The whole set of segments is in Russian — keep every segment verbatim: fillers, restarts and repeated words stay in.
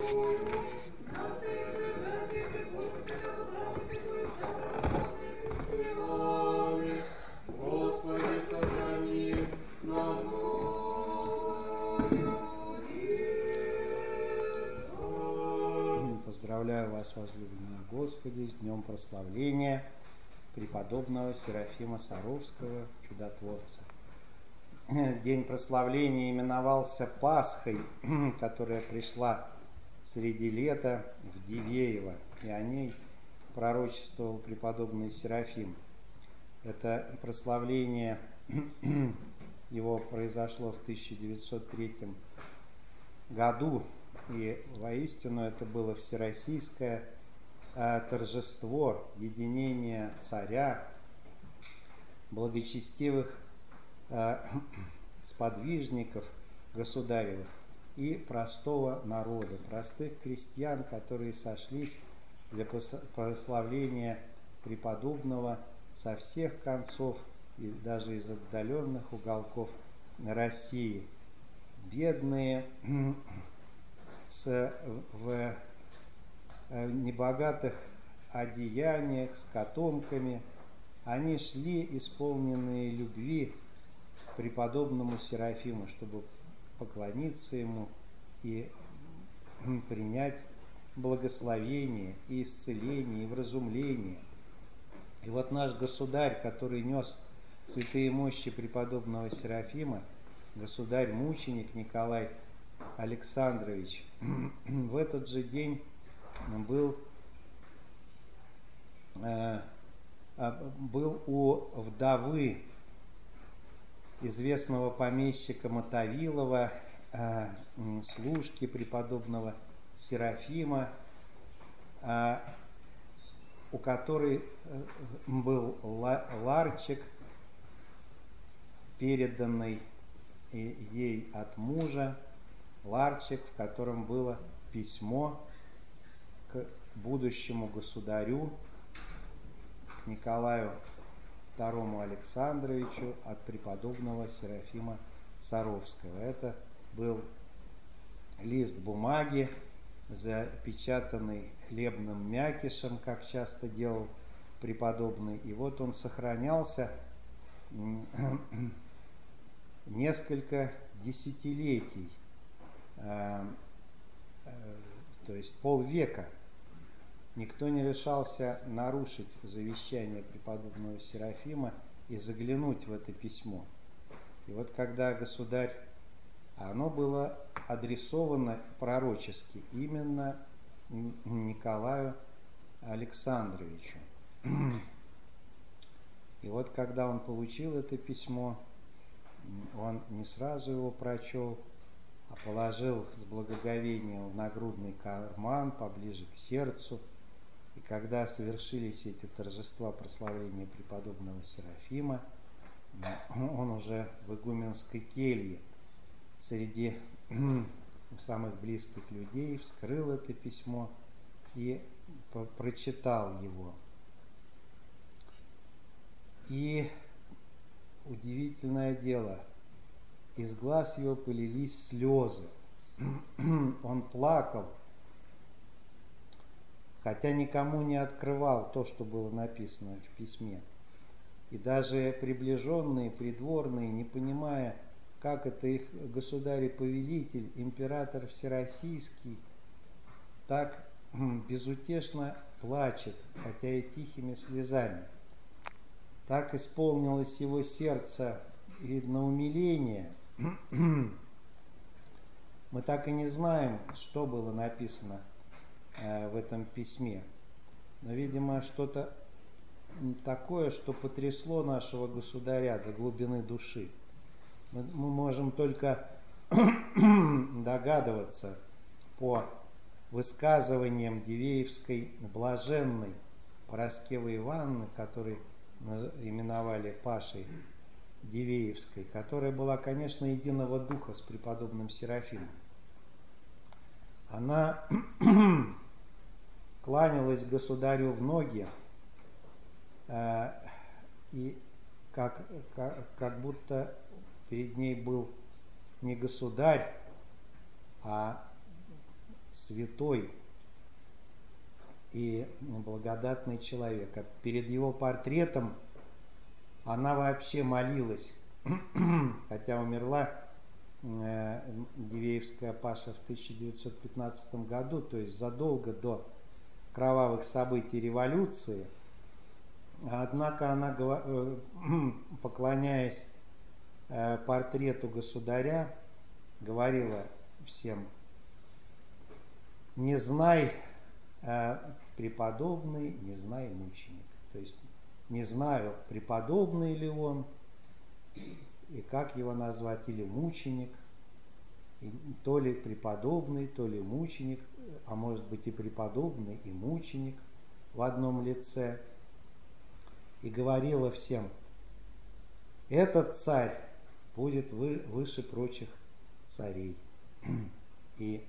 Поздравляю вас, возлюбленные Господи, с днем прославления преподобного Серафима Саровского, чудотворца. День прославления именовался Пасхой, которая пришла среди лета в Дивеево, и о ней пророчествовал преподобный Серафим. Это прославление его произошло в тысяча девятьсот третьем году, и воистину это было всероссийское э, торжество единения царя, благочестивых э, сподвижников государевых и простого народа, простых крестьян, которые сошлись для прославления преподобного со всех концов и даже из отдаленных уголков России. Бедные с, в небогатых одеяниях, с котомками, они шли, исполненные любви к преподобному Серафиму, чтобы поклониться ему и принять благословение и исцеление, и вразумление. И вот наш государь, который нес святые мощи преподобного Серафима, государь-мученик Николай Александрович, в этот же день был, э, был у вдовы известного помещика Мотовилова, э, служки преподобного Серафима, э, у которой был ларчик, переданный ей от мужа, ларчик, в котором было письмо к будущему государю, к Николаю второму Александровичу от преподобного Серафима Саровского. Это был лист бумаги, запечатанный хлебным мякишем, как часто делал преподобный. И вот он сохранялся несколько десятилетий, э, э, то есть полвека. Никто не решался нарушить завещание преподобного Серафима и заглянуть в это письмо. И вот когда государь, оно было адресовано пророчески именно Николаю Александровичу. И вот когда он получил это письмо, он не сразу его прочел, а положил с благоговением в нагрудный карман поближе к сердцу. И когда совершились эти торжества прославления преподобного Серафима, он уже в игуменской келье среди самых близких людей вскрыл это письмо и прочитал его. И удивительное дело, из глаз его полились слезы. Он плакал, хотя никому не открывал то, что было написано в письме. И даже приближенные, придворные, не понимая, как это их государь и повелитель, император Всероссийский, так безутешно плачет, хотя и тихими слезами. Так исполнилось его сердце, видно, умиление. Мы так и не знаем, что было написано э, в этом письме. Но, видимо, что-то такое, что потрясло нашего государя до глубины души. Мы, мы можем только догадываться по высказываниям Дивеевской блаженной Параскевы Ивановны, которой именовали Пашей Дивеевской, которая была, конечно, единого духа с преподобным Серафимом. Она кланялась государю в ноги, э, и как, как, как будто перед ней был не государь, а святой и благодатный человек. А перед его портретом она вообще молилась, хотя умерла э, Дивеевская Паша в тысяча девятьсот пятнадцатом году, то есть задолго до кровавых событий революции. Однако она, э, поклоняясь э, портрету государя, говорила всем: не знай, э, преподобный, не знай, мученик. То есть не знаю, преподобный ли он, и как его назвать, или мученик, и то ли преподобный, то ли мученик, а может быть и преподобный, и мученик в одном лице. И говорила всем: этот царь будет вы, выше прочих царей. И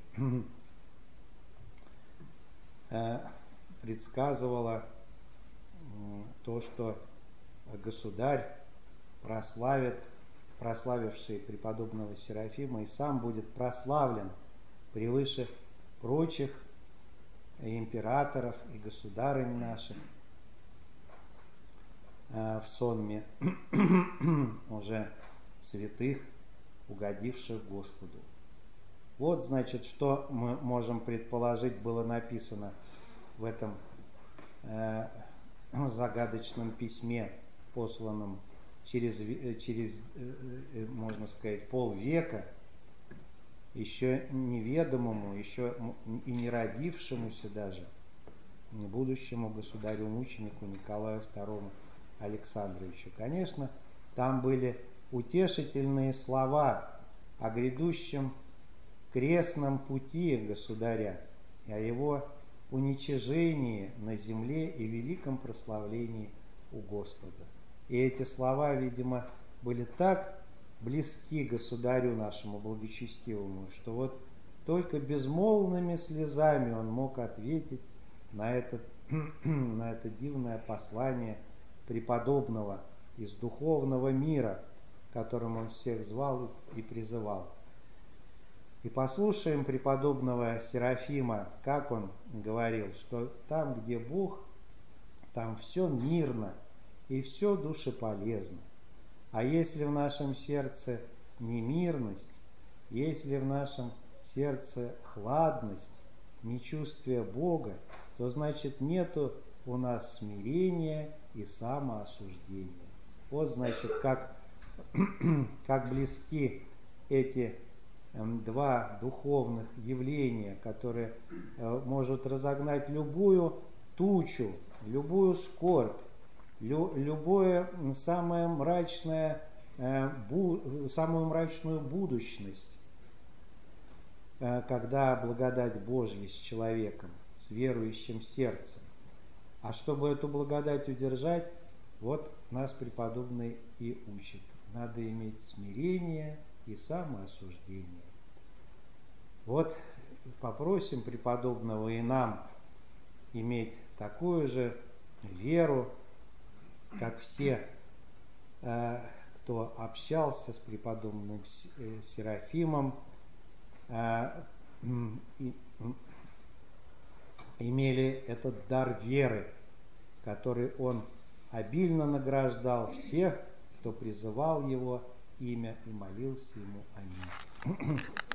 э, предсказывала то, что государь прославит, прославивший преподобного Серафима, и сам будет прославлен превыше прочих императоров и государынь наших в сонме уже святых, угодивших Господу. Вот, значит, что мы можем предположить, было написано в этом э, загадочном письме, посланном через, через э, можно сказать, полвека еще неведомому, еще и не родившемуся даже будущему государю-мученику Николаю второму Александровичу. Конечно, там были утешительные слова о грядущем крестном пути государя и о его уничижении на земле и великом прославлении у Господа. И эти слова, видимо, были так близки государю нашему благочестивому, что вот только безмолвными слезами он мог ответить на это, на это дивное послание преподобного из духовного мира, которым он всех звал и призывал. И послушаем преподобного Серафима, как он говорил, что там, где Бог, там все мирно и все душеполезно. А если в нашем сердце немирность, если в нашем сердце хладность, нечувствие Бога, то значит нету у нас смирения и самоосуждения. Вот значит, как, как близки эти два духовных явления, которые э, может разогнать любую тучу, любую скорбь, лю, любое самое мрачное, э, бу, самую мрачную будущность, э, когда благодать Божья с человеком, с верующим сердцем. А чтобы эту благодать удержать, вот нас преподобный и учит. Надо иметь смирение и самоосуждение. Вот попросим преподобного и нам иметь такую же веру, как все, кто общался с преподобным Серафимом, имели этот дар веры, который он обильно награждал всех, кто призывал его имя и молился ему. Аминь.